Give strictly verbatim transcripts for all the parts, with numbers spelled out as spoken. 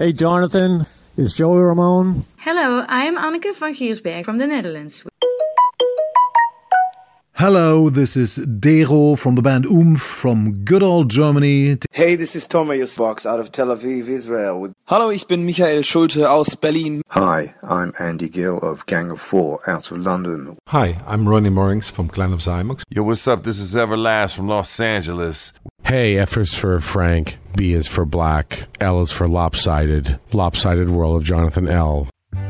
Hey, Jonathan, is Joey Ramone? Hello, I'm Anneke van Giersberg from the Netherlands. Hello, this is Dero from the band Oomph from good old Germany. Hey, this is Thomas Box out of Tel Aviv, Israel. With Hallo, ich bin Michael Schulte aus Berlin. Hi, I'm Andy Gill of Gang of Four out of London. Hi, I'm Ronnie Morings from Clan of Zymox. Yo, what's up? This is Everlast from Los Angeles. Hey, F is for Frank, B is for Black, L is for Lopsided, Lopsided World of Jonathan L.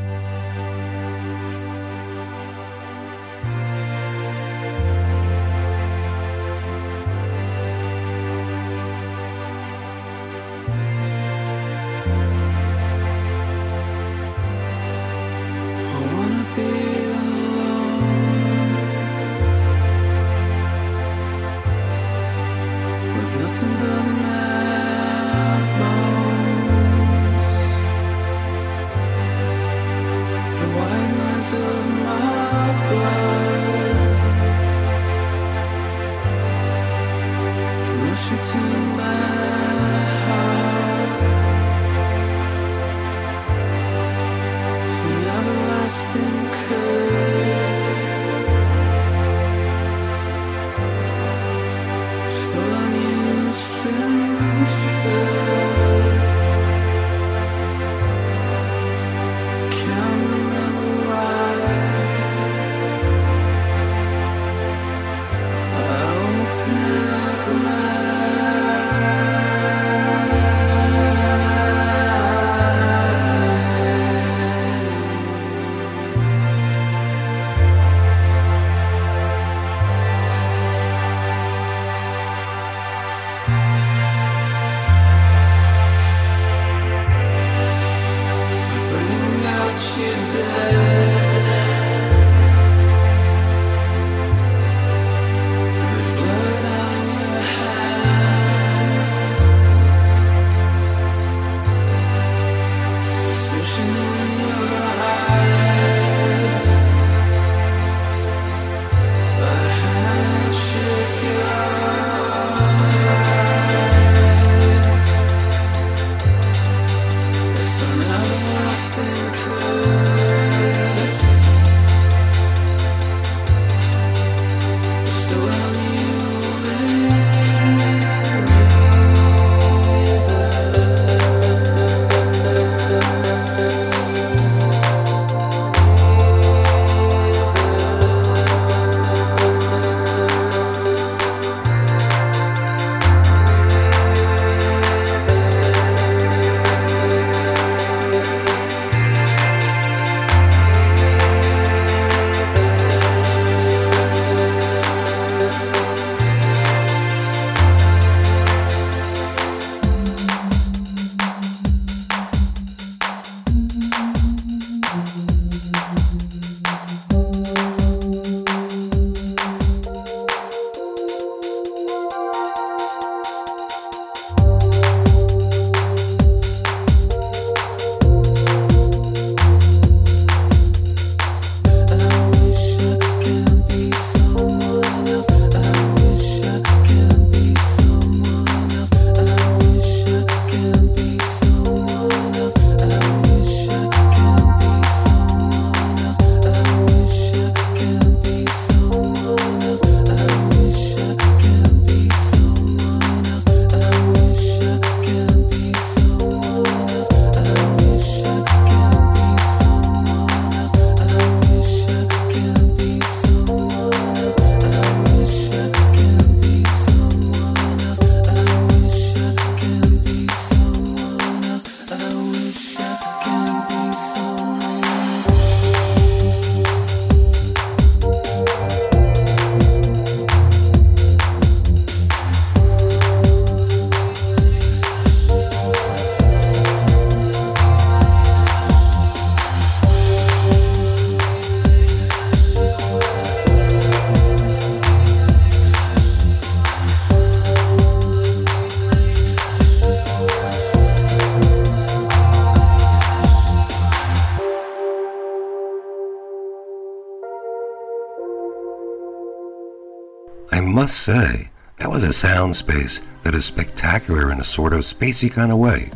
I must say, that was a sound space that is spectacular in a sort of spacey kind of way.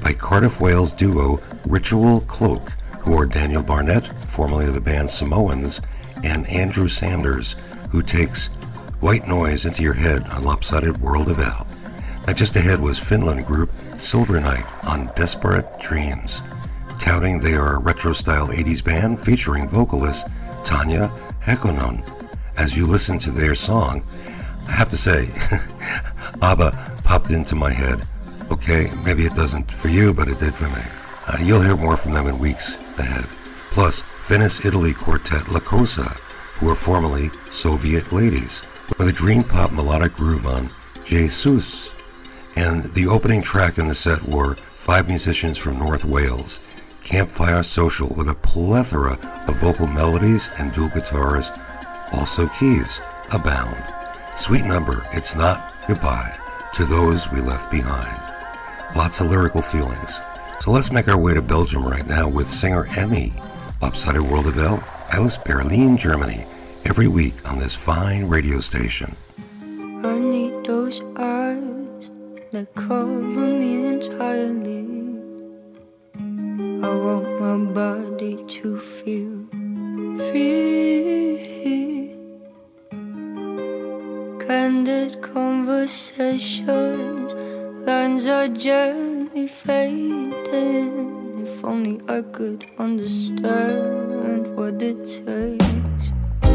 by Cardiff, Wales duo Ritual Cloak, who are Daniel Barnett, formerly of the band Samoans, and Andrew Sanders, who takes white noise into your head on Lopsided World of L. Now just ahead was Finland group Silver Night on Desperate Dreams, touting they are a retro-style eighties band featuring vocalist Tanya Hekkonen. As you listen to their song, I have to say, ABBA popped into my head. Okay, maybe it doesn't for you, but it did for me. Uh, you'll hear more from them in weeks ahead. Plus, Venice, Italy quartet La Cosa, who are formerly Soviet Ladies, with a dream pop melodic groove on Jesus. And the opening track in the set were five musicians from North Wales, Campfire Social, with a plethora of vocal melodies and dual guitars, also keys abound. Sweet number, It's Not Goodbye to Those We Left Behind. Lots of lyrical feelings. So let's make our way to Belgium right now with singer Emmy, Lopsided World of L, Alice, Berlin, Germany, every week on this fine radio station. I need those eyes that cover me entirely. I want my body to feel free. Candid conversations, lines are gently fading. If only I could understand what it takes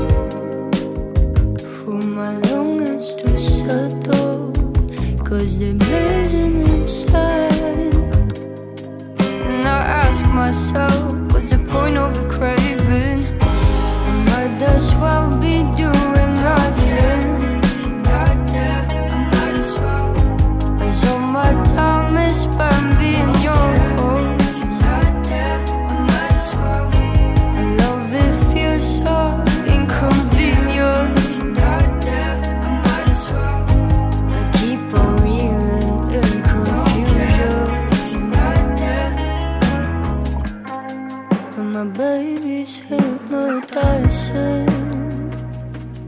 for my longings to settle, 'cause they're blazing inside. And I ask myself, what's the point of the craving? I might as well be doing nothing. So my time is spent being yours. Right there, I might as well. I love it feels so inconvenient. Right there, I might as well. I keep on reeling in confusion. Right there, and my baby's hypnotizing.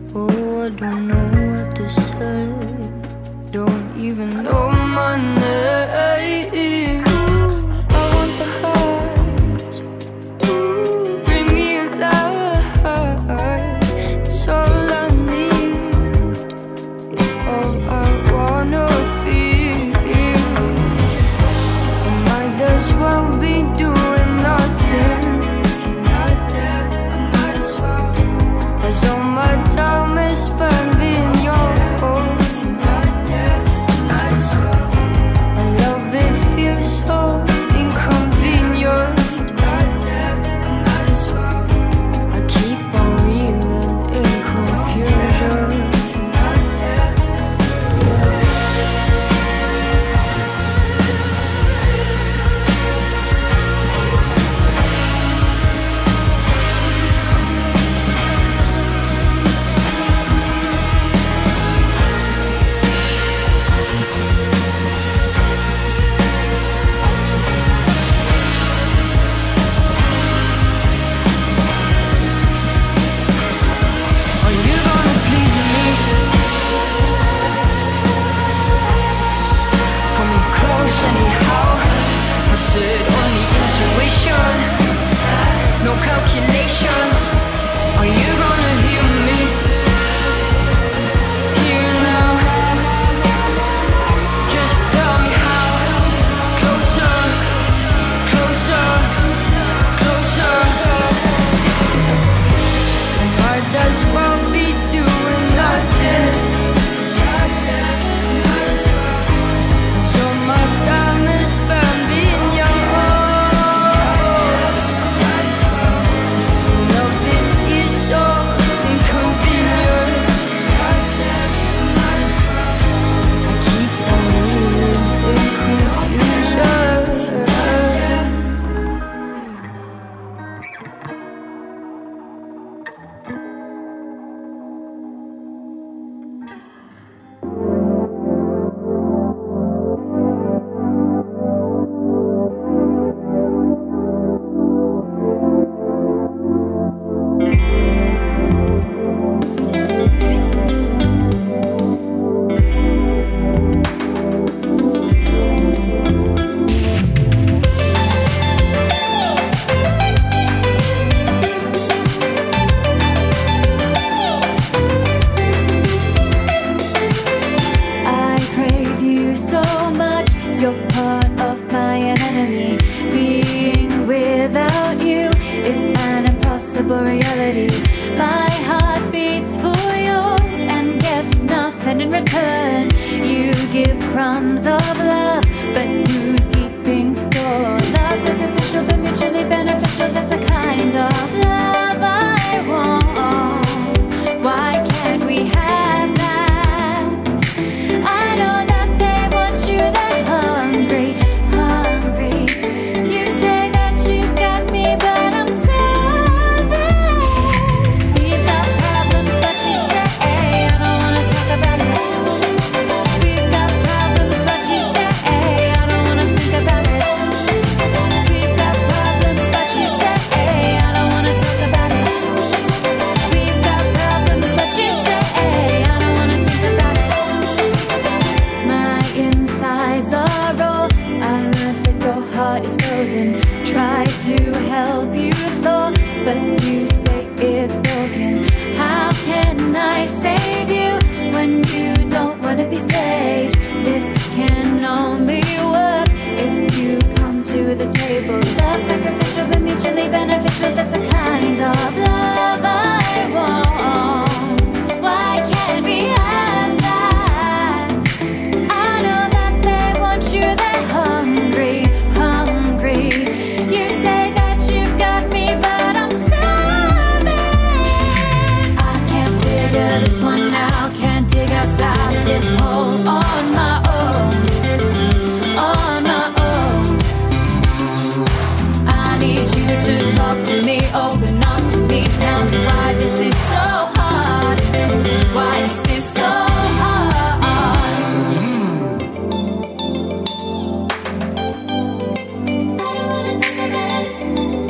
me. Being without you is an impossible reality. My heart beats for yours and gets nothing in return. You give crumbs of love, but who's keeping score? Love sacrificial but mutually beneficial, that's a kind of love I want. Why can't we have that? I know that they want you that hungry, hungry. You say that you've got me, but I'm starving. We've got problems, but you say I don't wanna talk about it. We've got problems, but you say I don't wanna think about it. We've got problems, but you say I don't wanna talk about it. We've got problems, but you say I don't wanna think about it. My insides are raw. I learned that your heart is frozen. Try to help you thaw, but you say it's broken. How can I save you when you don't want to be saved? This can only work if you come to the table. Love sacrificial but mutually beneficial, that's the kind of love I want. Why can't we have that? I know that they want you that hungry, hungry. You say that you've got me, but I'm starving. I can't figure this one out, can't dig us out of this hole on my own, on my own. I need you to talk to me, open up to me, tell me why this is so hard. Why is this so hard? I don't wanna talk about it.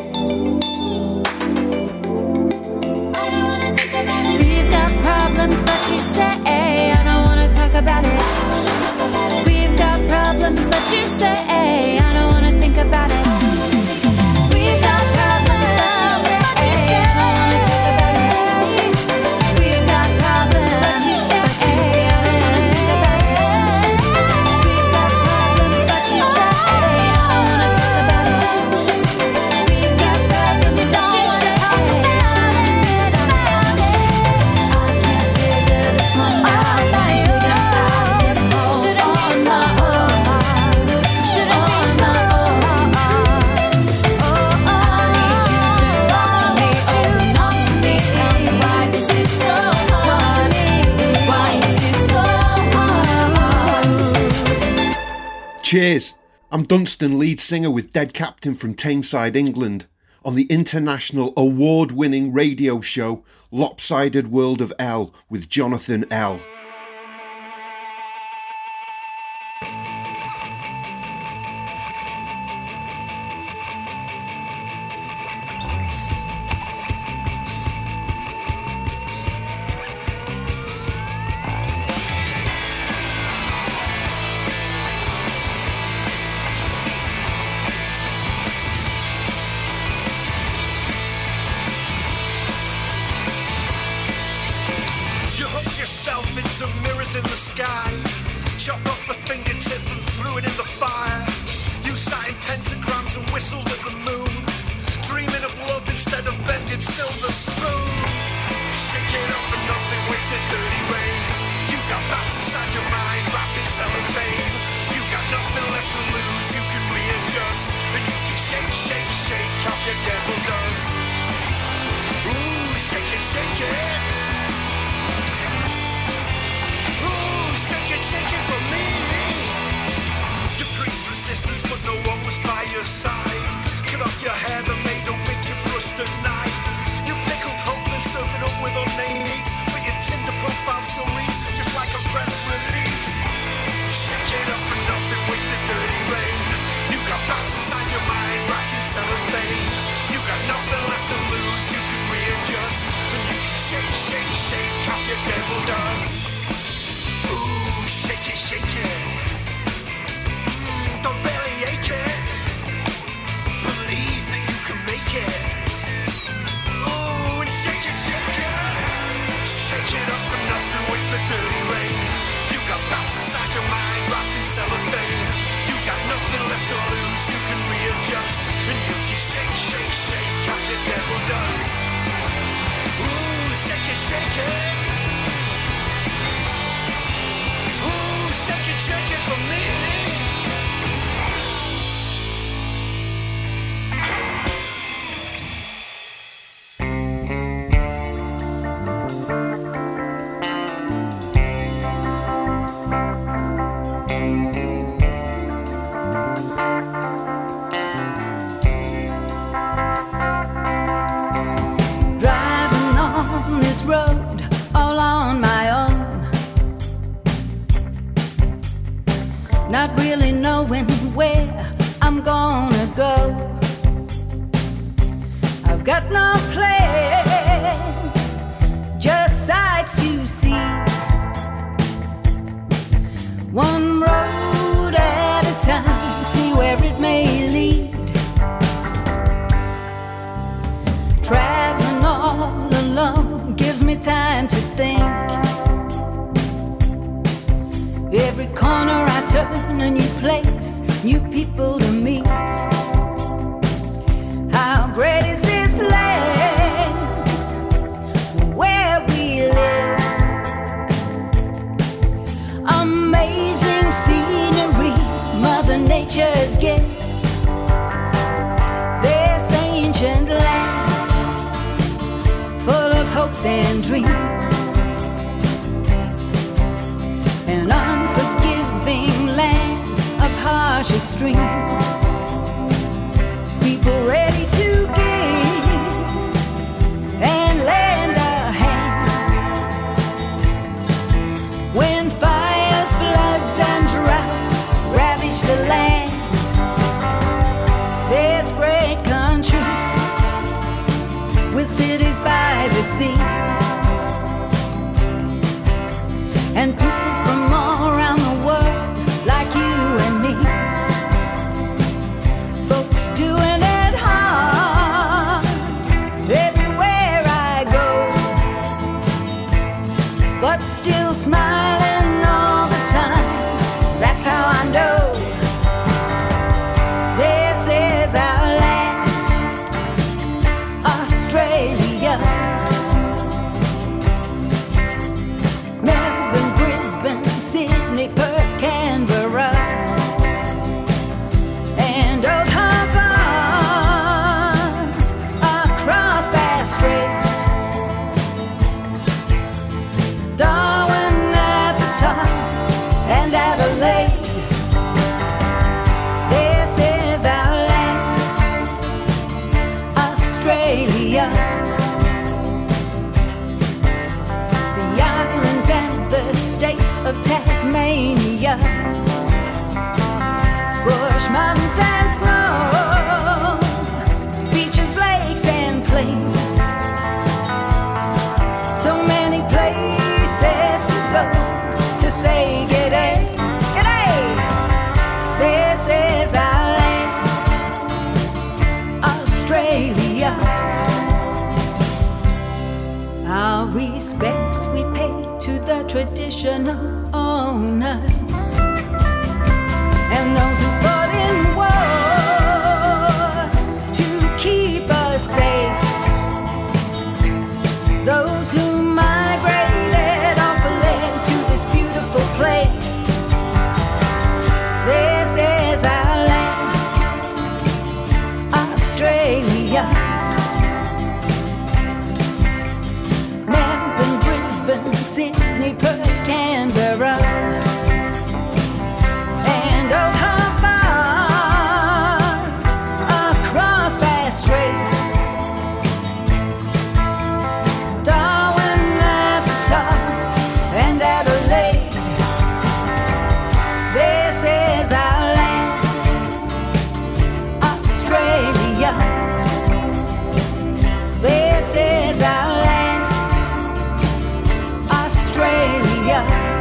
I don't wanna think about it. We've got problems, but you say I don't wanna talk about it. We've got problems, but you say I don't wanna think about it. We've got problems, but you say I don't wanna talk about it. We've got problems, but you say I don't wanna think about it. We've got problems, but you say I don't wanna talk about it. We've got problems, but you say I don't wanna think about it. I can't figure this one out, can't dig us out of this hole on my own. Shouldn't be my own. Oh, I need you to talk to me, oh, talk to me, tell me why this is so hard. Why is this so hard? Cheers! I'm Dunstan, lead singer with Dead Captain from Tameside, England, on the international award-winning radio show Lopsided World of L with Jonathan L. You hooked yourself into mirrors in the sky, chopped off a fingertip and threw it in the fire. You sat in pentagrams and whistled at the moon, dreaming of love instead of bended silver spoon. Shake it off for nothing with the dirty rain. You got bats inside your mind, wrapped in cellophane. You got nothing left to lose, you can readjust, and you can shake, shake, shake off your devil dust. Ooh, shake it, shake it. Ooh, shake it, shake it for me. new people to meet. How great is this land where we live? Amazing scenery, Mother Nature's gifts. This ancient land full of hopes and dreams, an unforgiving land of harsh extremes. People ready to give and lend a hand when fires, floods, and droughts ravage the land. This great country with cities by the sea, and people from all around the world like you and me. Folks doing it hard everywhere I go, but still smiling all the time. That's how I know this is our land, Australia. Melbourne, Brisbane, Sydney, Perth, Canberra, and Old Hobart, across Bass Strait, Darwin at the top, and Adelaide. This is our land, Australia. The islands and the state of Tasmania, bush, mountains and snow, beaches, lakes and plains. So many places to go to say g'day, g'day. This is our land, Australia. Our respects we pay to the traditional owners and those who fought in wars to keep us safe, those who migrated off the land to this beautiful place. This is our land, Australia. Melbourne, Brisbane, Sydney, Perth, Canberra, and Old Hobart, across Bass Strait, Darwin at the top, and Adelaide. This is our land, Australia. This is our land, Australia.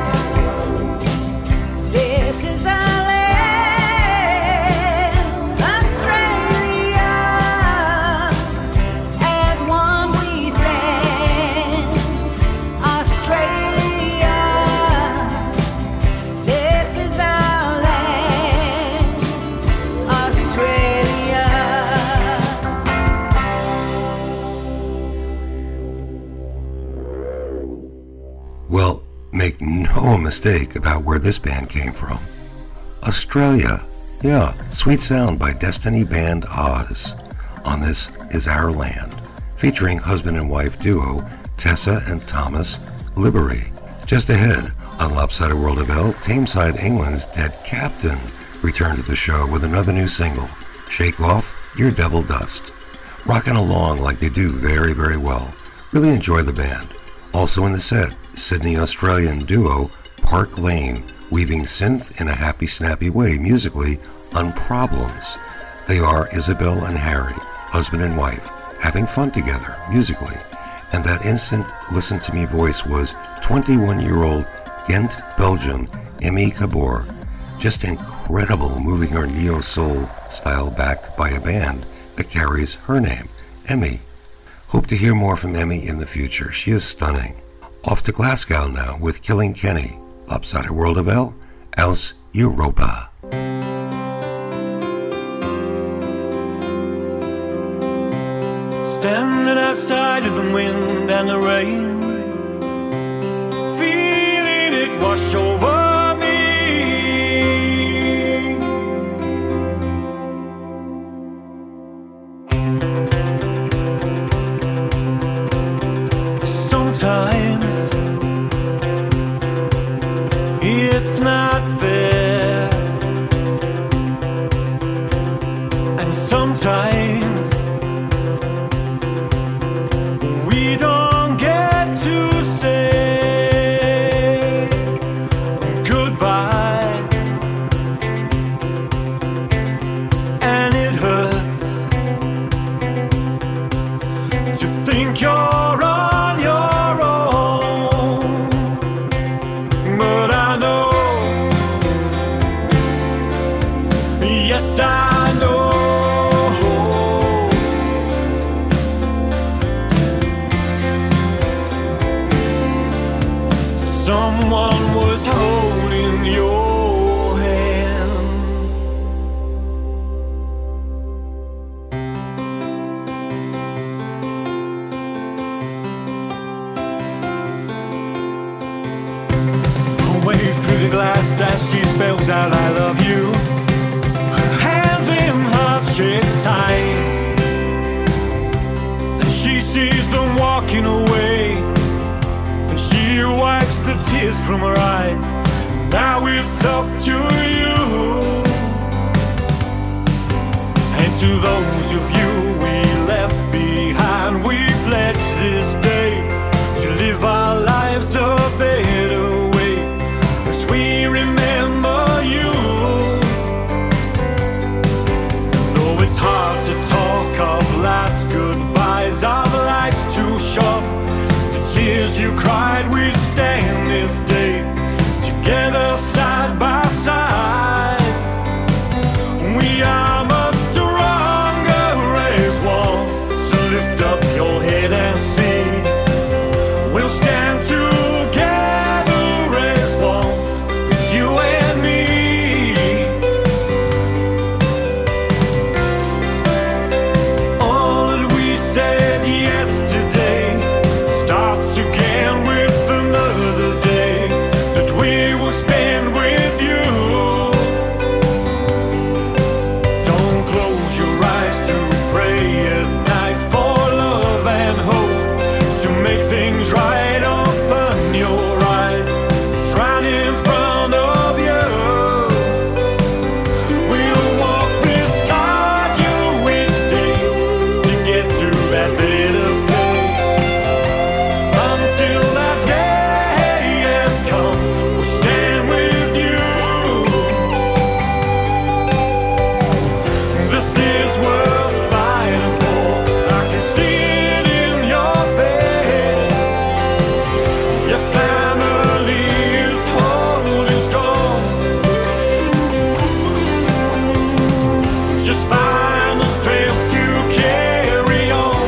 This is our land, Australia. As one we stand, Australia. This is our land, Australia. Well, make no mistake about where this band came from. Australia. Yeah, Sweet Sound by Destiny Band Oz on This Is Our Land, featuring husband and wife duo Tessa and Thomas Libery. Just ahead, on Lopsided World of L, Tameside England's Dead Captain returned to the show with another new single, Shake Off Your Devil Dust. Rocking along like they do very, very well. Really enjoy the band. Also in the set, Sydney Australian duo Park Lane, weaving synth in a happy, snappy way musically on Problems. They are Isabel and Harry, husband and wife, having fun together musically. And that instant listen to me voice was twenty-one-year-old Ghent, Belgium, Emmy Kabor. Just incredible, moving her neo-soul style backed by a band that carries her name, Emmy. Hope to hear more from Emmy in the future. She is stunning. Off to Glasgow now with Killing Kenny. Lopsided World of L, Aus Europa. standing outside of the wind and the rain, feeling it wash over me. Sometimes it's not fair, and sometimes we don't get to say goodbye, and it hurts to think you're on your own, but I know, yes I know, someone was holding your hand. Away through the glass as she spells out I love you, her hands in heart-shaped tight, and she sees them walking away, and she wipes the tears from her eyes. Now it's up to you, and to those of you we left behind, we pledge this day to live our lives a better way, as we remember you. Though it's hard to talk of last goodbyes, our life's too short, tears you cried, we stand this day together side by side. We are much stronger as one, so lift up your head and see, we'll stand together as one, you and me. All that we said yesterday starts again with another day that we will spend with you. Don't close your eyes to pray at night for love and hope, to make things right. Open your eyes, it's right in front of you. We'll walk beside you each day to get to that better place. Until that day has come, we'll stand with you. This is worth fighting for, I can see it in your face. Your family is holding strong, just find the strength to carry on.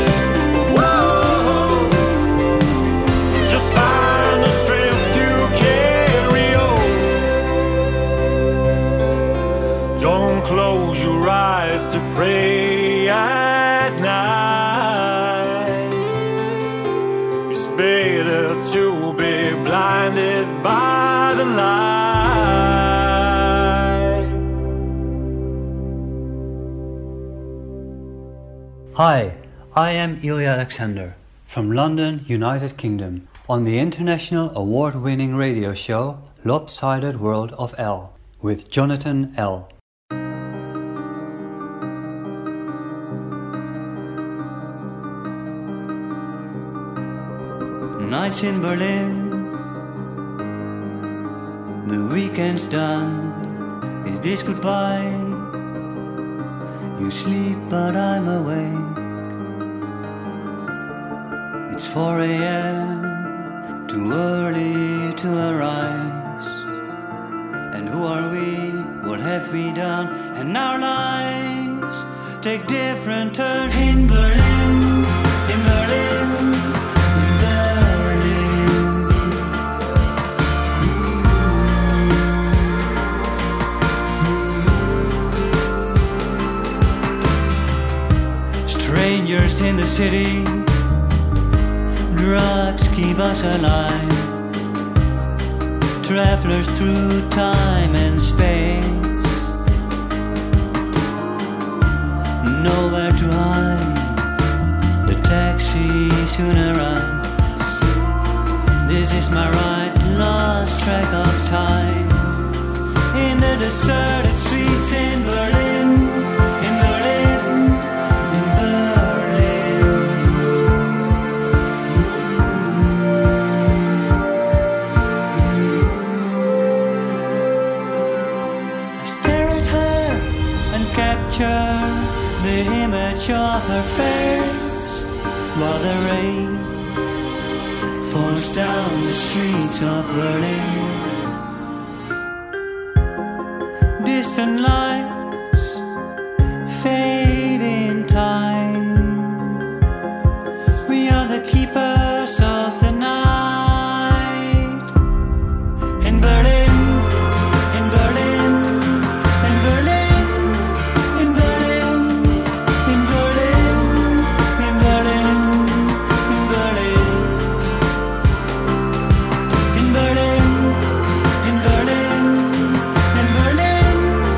Whoa. Just find the strength to carry on. Don't close your eyes to pray at night. It's better to be blinded by the light. Hi, I am Ilya Alexander from London, United Kingdom, on the international award-winning radio show Lopsided World of L with Jonathan L. Nights in Berlin, the weekend's done. Is this goodbye? You sleep but I'm awake. It's four a.m., too early to arise. And who are we? What have we done? And our lives take different turns. In Berlin, in Berlin, in Berlin. Strange Strangers in the city, drugs keep us alive. Travelers through time and space, nowhere to hide. The taxi soon arrives. This is my ride, lost track of time. In the deserted streets in Berlin, in Berlin, in Berlin. I stare at her and capture the image of her face, while the rain pours down the streets of Berlin. Distant lights fade in time. We are the keepers of the night. In Berlin, in Berlin, in Berlin, in Berlin, in Berlin, in Berlin, in Berlin, in Berlin, in Berlin, in Berlin.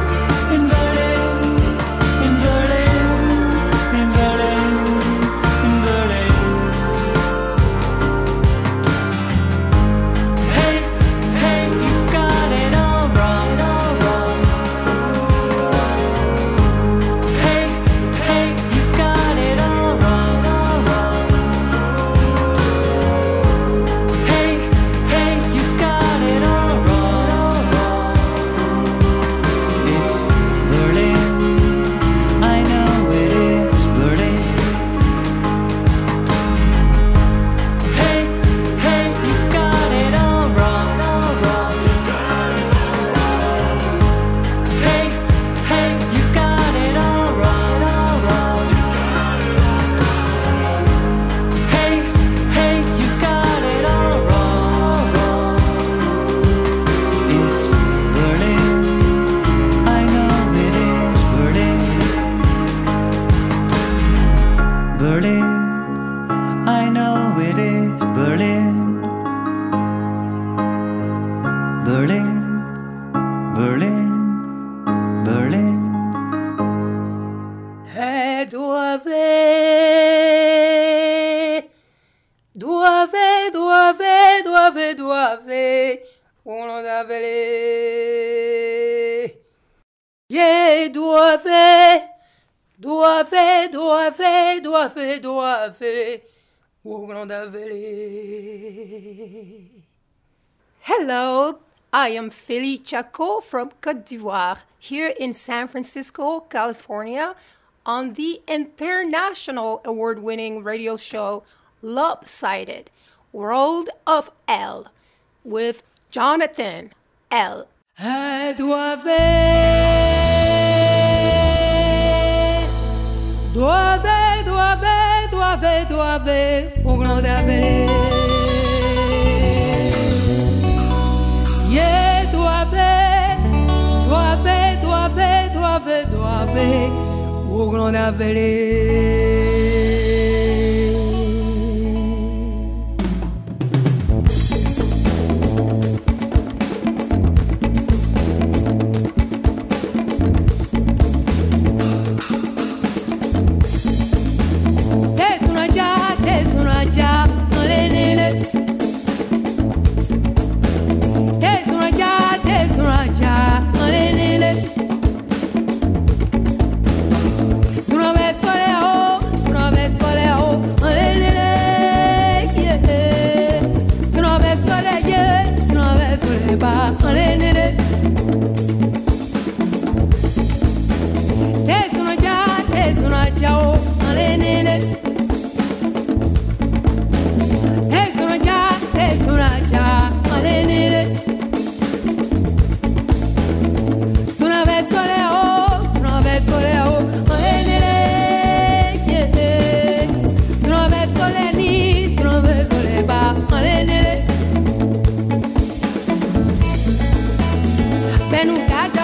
Hello, I am Philly Chaco from Côte d'Ivoire, here in San Francisco, California, on the international award-winning radio show Lopsided World of L with Jonathan L. Doave, doave, doave, doave, doave, au grand d'aveler. Yeah, doave, doave, doave, doave, doave, au grand d'aveler.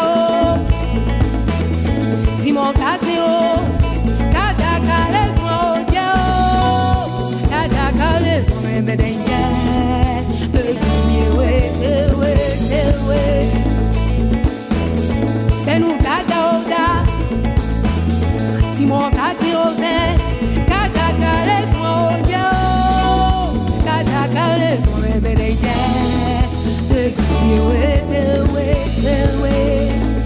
Simon Casio, Kata Karesmo. casi ozen, katakales mojo, katakales morebereje, the way, the way, the way.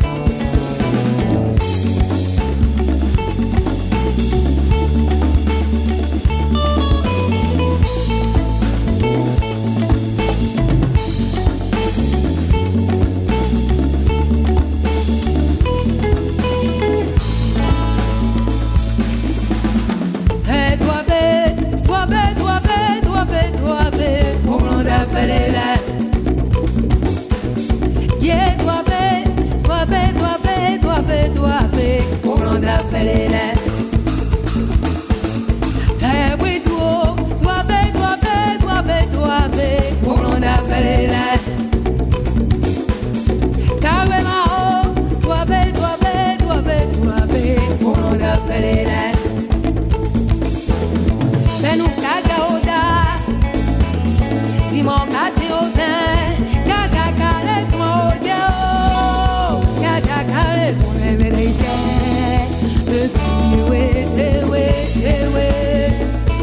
Yeah, doave, doave, doave, doave, doave, Orlando Ferreira. Eh, oui, tuo, doave, doave, doave, doave, Orlando Ferreira. Cave mao, doave, doave, doave, doave, Orlando Ferreira. Benu caga oda, Simon casi ozen, cada cara es mojo, cada cara es un emerege, le tuye, ewe, ewe.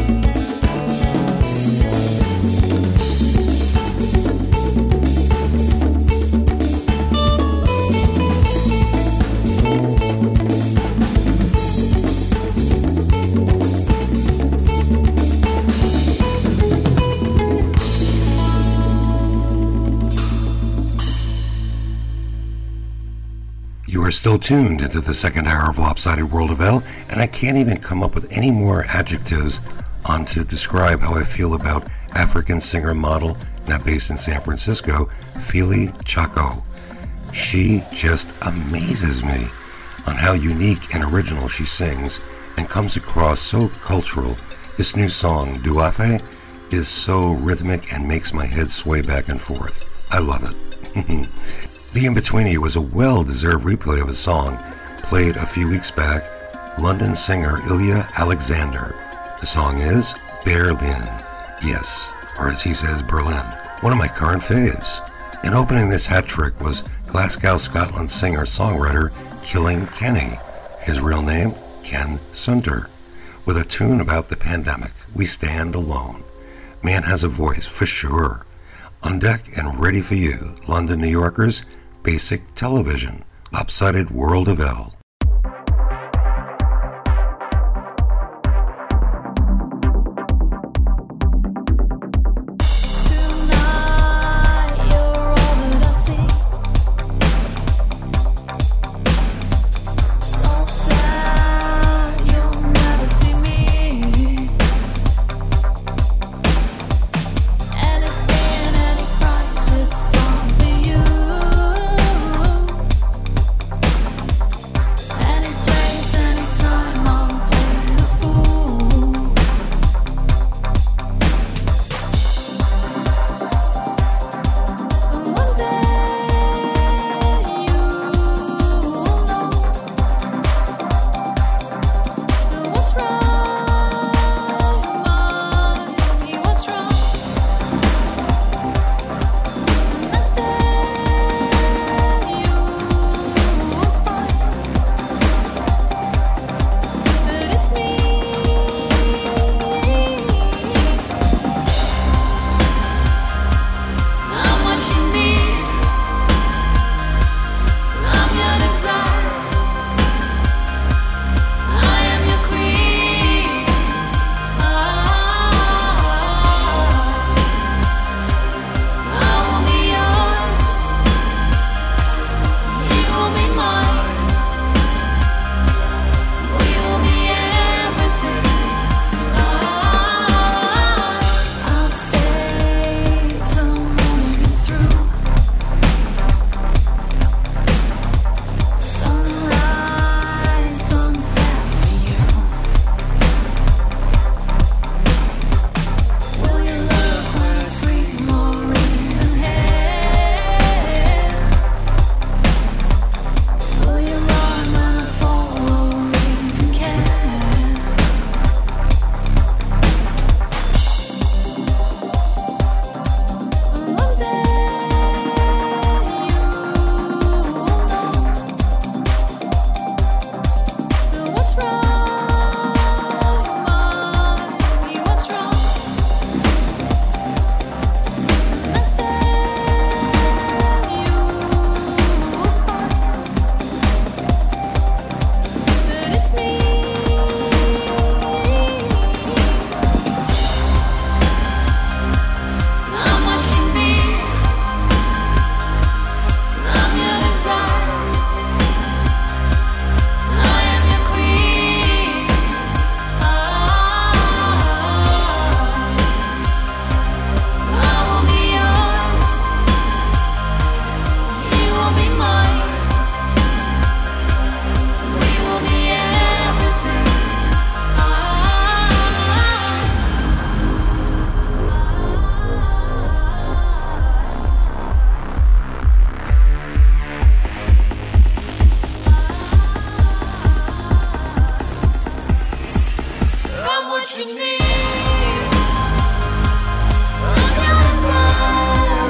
You are still tuned into the second hour of Lopsided World of L, and I can't even come up with any more adjectives on to describe how I feel about African singer-model, now based in San Francisco, Philly Chaco. She just amazes me on how unique and original she sings and comes across so cultural. This new song, Duafe, is so rhythmic and makes my head sway back and forth. I love it. The In-Betweenie was a well-deserved replay of a song played a few weeks back, London singer Ilya Alexander. The song is Berlin. Yes, or as he says, Berlin. One of my current faves. And opening this hat trick was Glasgow, Scotland singer-songwriter Killing Kenny. His real name, Ken Sunter. With a tune about the pandemic, We Stand Alone. Man has a voice, for sure. On deck and ready for you, London, New Yorkers, Basic Television, Lopsided World of L. It's all for you. what you need. I'm your star.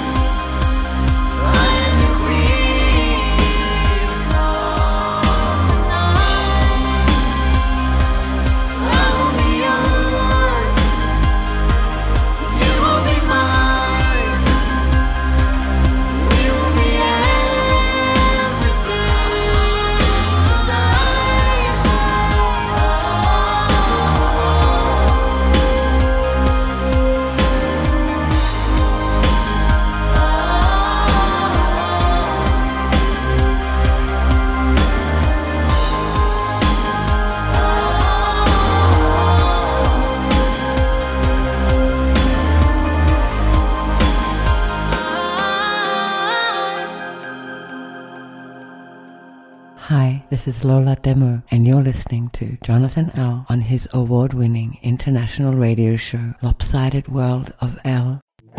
I am your queen. Oh, tonight I will be yours. You will be mine. We will be everything tonight. Hi, this is Lola Demo, and you're listening to Jonathan L. on his award-winning international radio show, Lopsided World of L.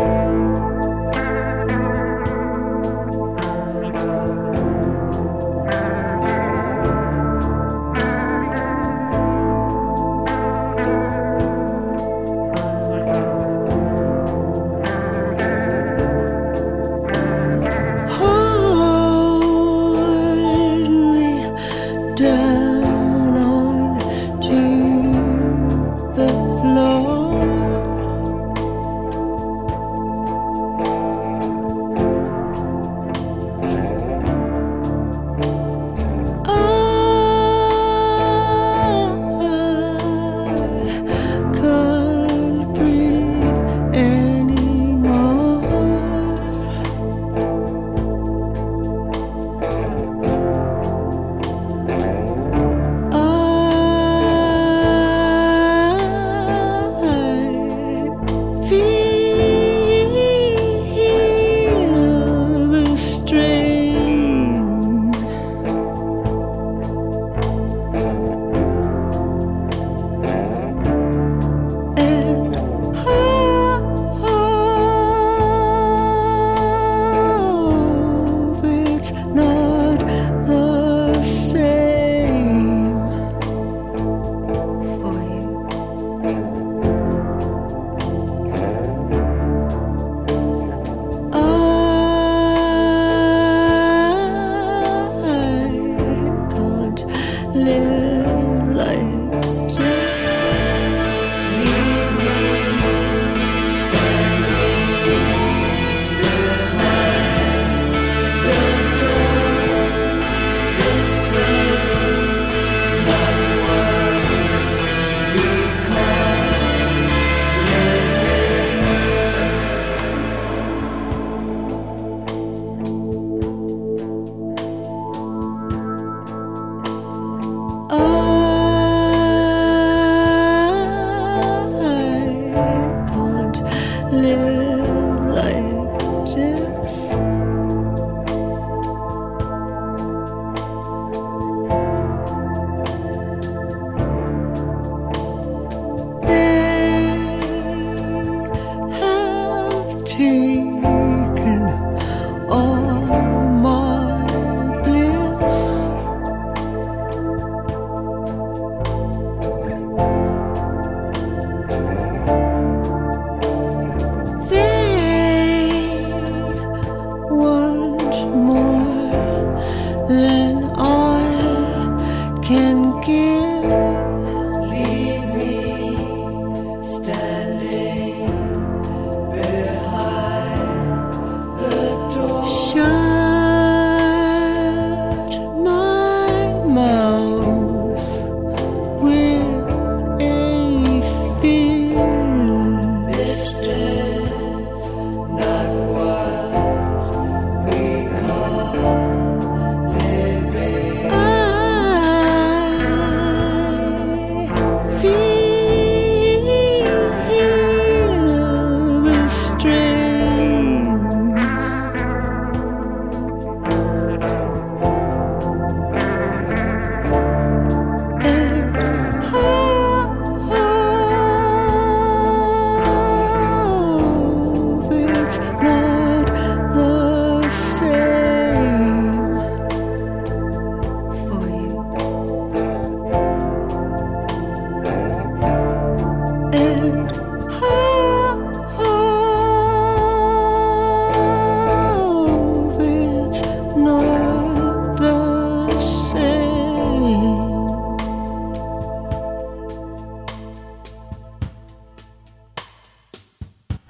Down onto the floor.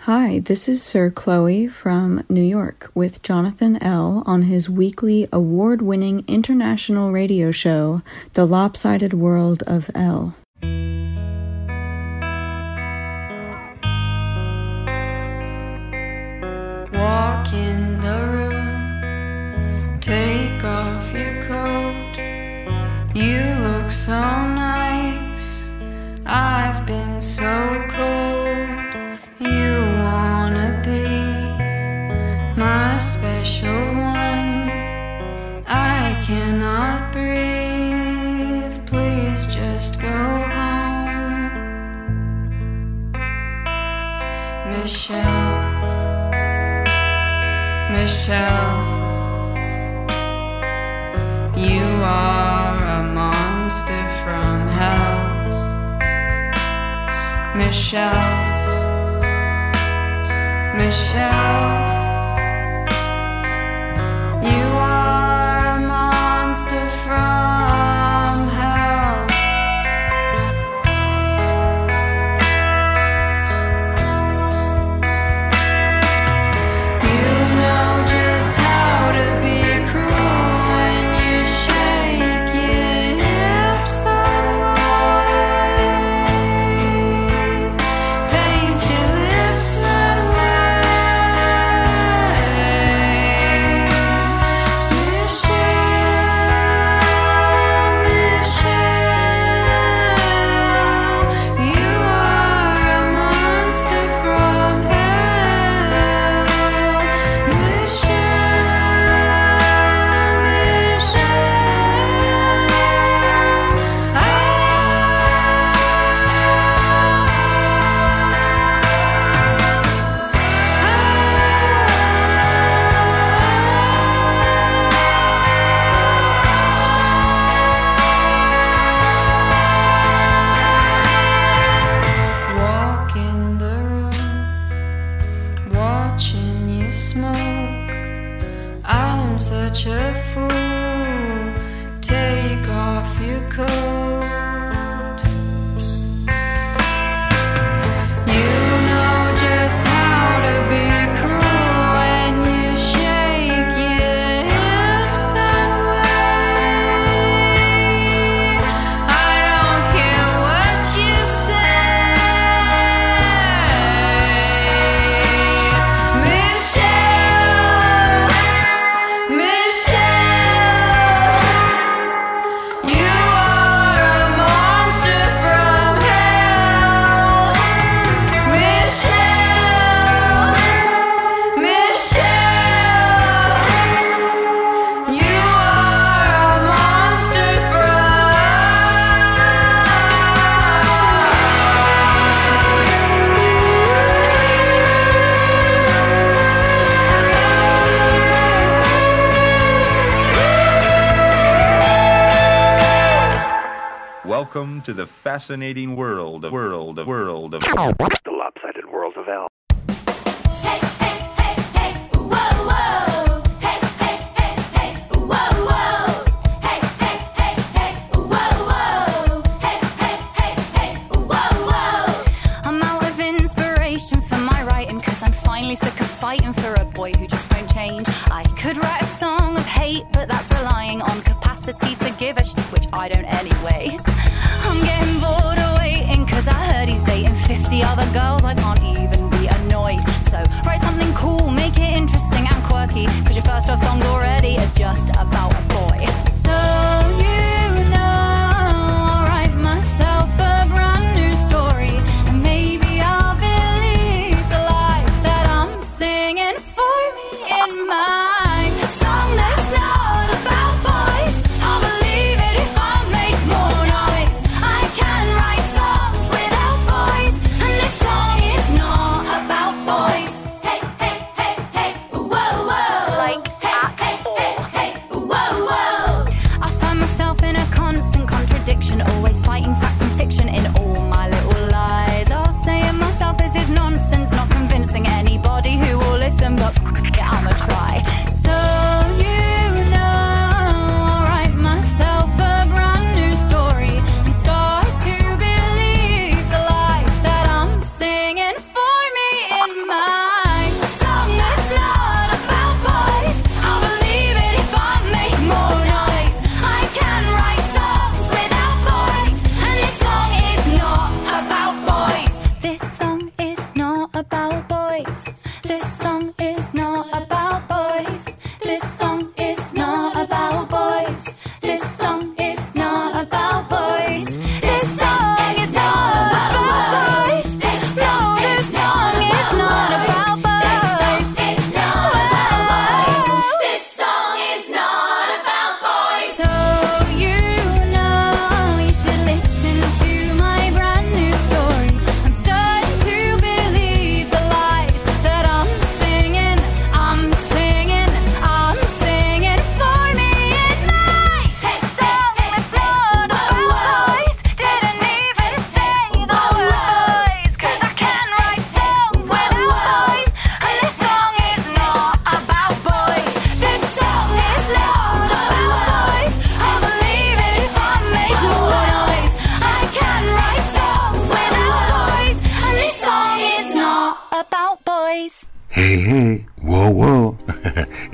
Hi, this is Sir Chloe from New York with Jonathan L. on his weekly award-winning international radio show, The Lopsided World of L. Walk in the room, take off your coat. You look so nice, I've been so cold. You wanna be my special one. I cannot breathe, please just go home. Michelle, Michelle, you are a monster from hell. Michelle, Michelle, you are a monster from hell. You know just how to be cruel when you shake your hips that way, paint your lips that way. Welcome to the fascinating world of world of world of the lopsided world of L. I'm out of inspiration for my writing, 'cause I'm finally sick of fighting for a boy who just won't change. I could write a song of hate, but that's relying on capacity to give a shit, which I don't anyway. I'm getting bored of waiting, 'cause I heard he's dating fifty other girls. I can't even be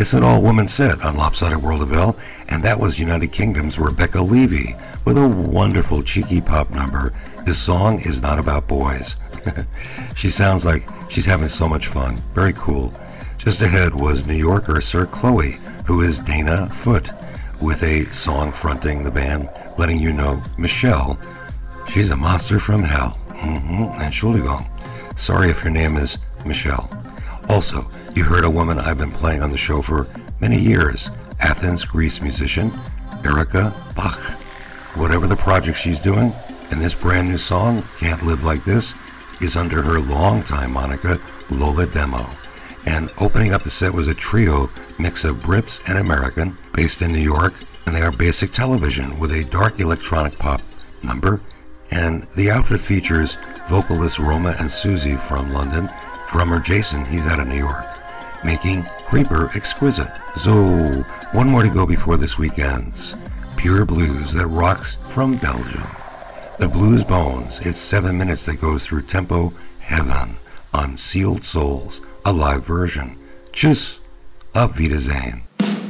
It's an all-woman set on Lopsided World of L, and that was United Kingdom's Rebecca Levy with a wonderful cheeky pop number. This song is not about boys. She sounds like she's having so much fun. Very cool. Just ahead was New Yorker Sir Chloe, who is Dana Foote, with a song fronting the band, letting you know Michelle, she's a monster from hell. Mm-hmm. And Entschuldigung. Sorry if your name is Michelle. Also, you heard a woman I've been playing on the show for many years, Athens, Greece musician, Erica Bach. Whatever the project she's doing, and this brand new song, Can't Live Like This, is under her longtime moniker, Lola Demo. And opening up the set was a trio mix of Brits and American, based in New York, and they are Basic Television with a dark electronic pop number. And the outfit features vocalist Roma and Susie from London, drummer Jason, he's out of New York, making Creeper exquisite. So, one more to go before this week ends. Pure blues that rocks from Belgium. The Blues Bones, it's seven minutes that goes through tempo heaven on Sealed Souls, a live version. Tschüss, auf Wiedersehen.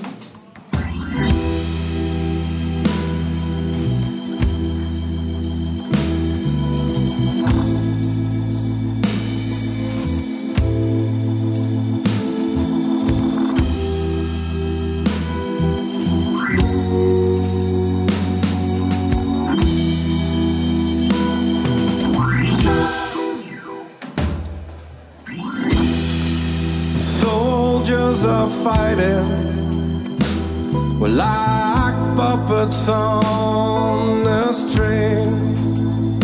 Fighting, we're like puppets on a string.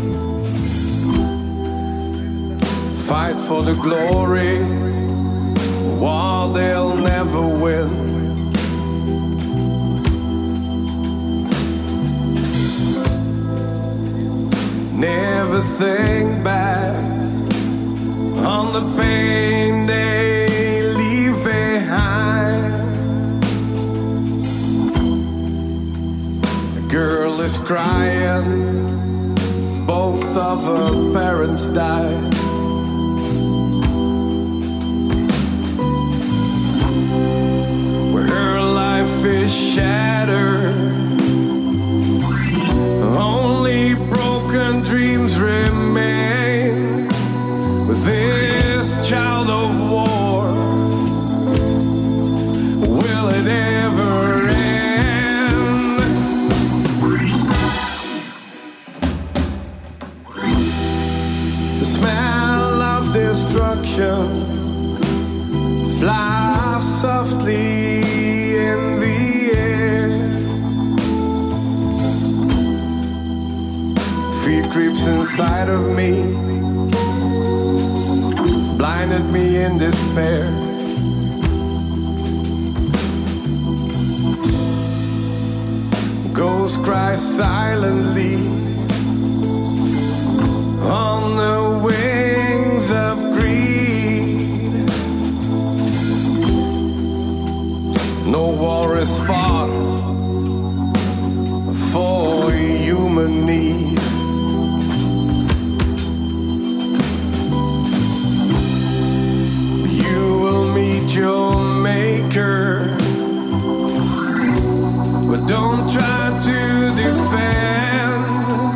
Fight for the glory while they'll never win. Never think back on the pain they girl is crying, both of her parents died. Where her life is shattered, only broken dreams remain. With this child of war, will it ever end? Destruction flies softly in the air. Fear creeps inside of me, blinded me in despair. Ghosts cry silently on the wings of greed. No war is fought for human need. You will meet your maker, but don't try to defend.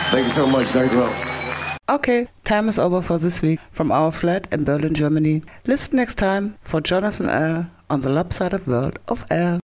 Thank you so much. Thank you. Okay, time is over for this week from our flat in Berlin, Germany. Listen next time for Jonathan L. on the Lopsided World of L.